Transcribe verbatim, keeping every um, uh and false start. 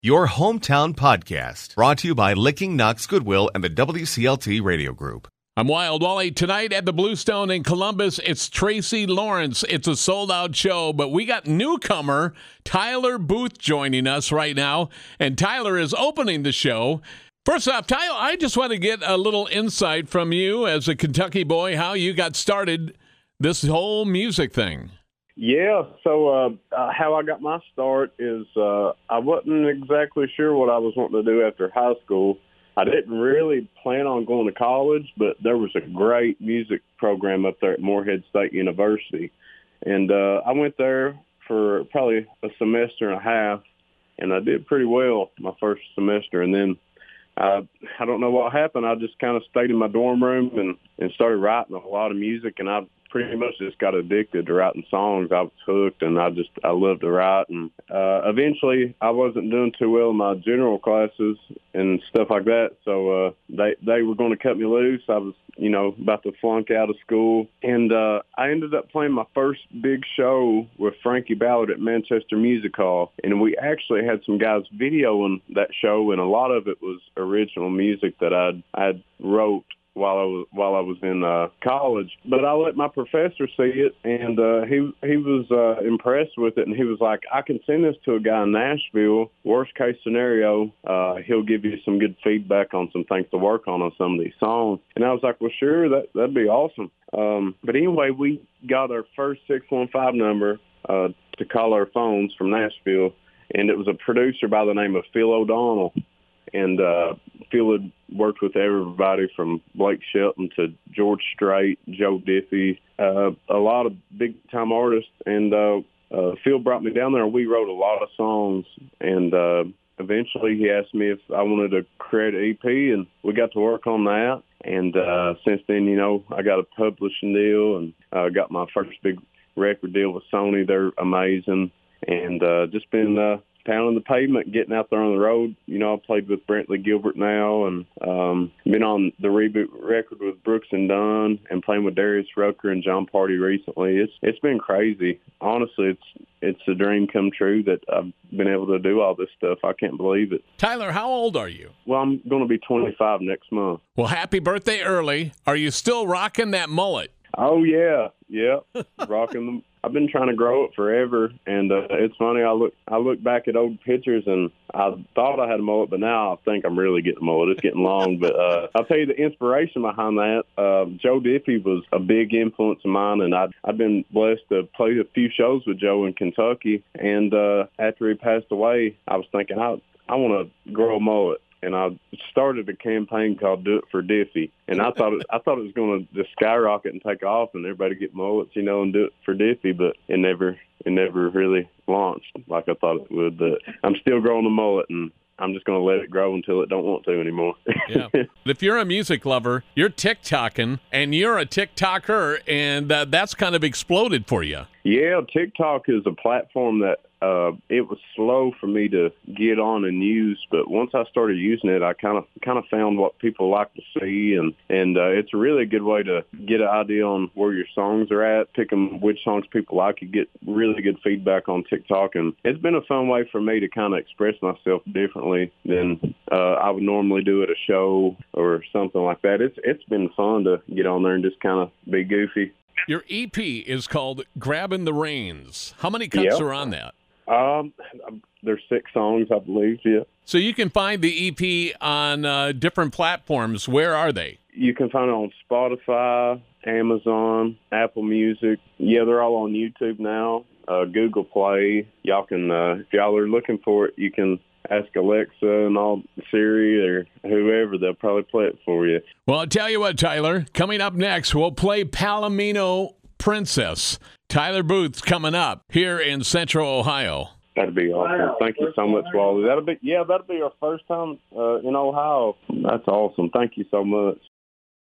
your hometown podcast, brought to you by Licking Knox Goodwill and the W C L T Radio Group. I'm Wild Wally. Tonight at the Bluestone in Columbus, it's Tracy Lawrence. It's a sold-out show, but we got newcomer Tyler Booth joining us right now, and Tyler is opening the show. First off, Tyler, I just want to get a little insight from you as a Kentucky boy, how you got started this whole music thing. Yeah, so uh, uh, how I got my start is uh, I wasn't exactly sure what I was wanting to do after high school. I didn't really plan on going to college, but there was a great music program up there at Morehead State University. And uh, I went there for probably a semester and a half, and I did pretty well my first semester. And then uh, I don't know what happened. I just kind of stayed in my dorm room and, and started writing a lot of music, and I pretty much just got addicted to writing songs. I was hooked, and I just I loved to write. And uh, eventually, I wasn't doing too well in my general classes and stuff like that. So uh, they they were going to cut me loose. I was, you know, about to flunk out of school, and uh, I ended up playing my first big show with Frankie Ballard at Manchester Music Hall. And we actually had some guys videoing that show, and a lot of it was original music that I'd I'd wrote while I was while I was in uh, college. But I let my professor see it, and uh, he he was uh, impressed with it, and he was like, I can send this to a guy in Nashville. Worst case scenario, uh, he'll give you some good feedback on some things to work on on some of these songs. And I was like, well, sure, that, that'd be awesome. Um, but anyway, we got our first six one five number uh, to call our phones from Nashville, and it was a producer by the name of Phil O'Donnell. And uh, Phil had worked with everybody from Blake Shelton to George Strait, Joe Diffie, uh, a lot of big-time artists. And uh, uh, Phil brought me down there, and we wrote a lot of songs. And uh, eventually he asked me if I wanted to create an E P, and we got to work on that. And uh, since then, you know, I got a publishing deal and uh, got my first big record deal with Sony. They're amazing. And uh, just been uh, – pounding the pavement, getting out there on the road. You know, I played with Brentley Gilbert now, and um, been on the Reboot record with Brooks and Dunn, and playing with Darius Rucker and John Party recently. It's it's been crazy. Honestly, it's it's a dream come true that I've been able to do all this stuff. I can't believe it. Tyler, how old are you? Well, I'm going to be twenty-five next month. Well, happy birthday early. Are you still rocking that mullet? Oh yeah, yeah, rocking them. I've been trying to grow it forever, and uh, it's funny. I look, I look back at old pictures, and I thought I had a mullet, but now I think I'm really getting a mullet. It's getting long, but uh, I'll tell you the inspiration behind that. Uh, Joe Diffie was a big influence of mine, and I'd, I've been blessed to play a few shows with Joe in Kentucky. And uh, after he passed away, I was thinking, I, I want to grow a mullet. And I started a campaign called "Do It for Diffie," and I thought it, I thought it was going to just skyrocket and take off, and everybody get mullets, you know, and do it for Diffie. But it never, it never really launched like I thought it would. But I'm still growing a mullet, and I'm just going to let it grow until it don't want to anymore. Yeah. If you're a music lover, you're TikToking, and you're a TikToker, and uh, that's kind of exploded for you. Yeah, TikTok is a platform that uh, it was slow for me to get on and use, but once I started using it, I kind of kind of found what people like to see, and and uh, it's a really good way to get an idea on where your songs are at, pick them which songs people like. You get really good feedback on TikTok, and it's been a fun way for me to kind of express myself differently than uh, I would normally do at a show or something like that. It's it's been fun to get on there and just kind of be goofy. Your E P is called Grabbing the Reins. How many cuts Yep. are on that? Um, there's six songs, I believe, yeah. So you can find the E P on uh, different platforms. Where are they? You can find it on Spotify, Amazon, Apple Music. Yeah, they're all on YouTube now, uh, Google Play. Y'all can, uh, if y'all are looking for it, you can ask Alexa and all Siri or whoever. They'll probably play it for you. Well, I'll tell you what, Tyler. Coming up next, we'll play Palomino Princess. Tyler Booth's coming up here in Central Ohio. That'd be awesome. Wow. Thank you so much, Wally. That'll be yeah, that'll be our first time uh, in Ohio. That's awesome. Thank you so much.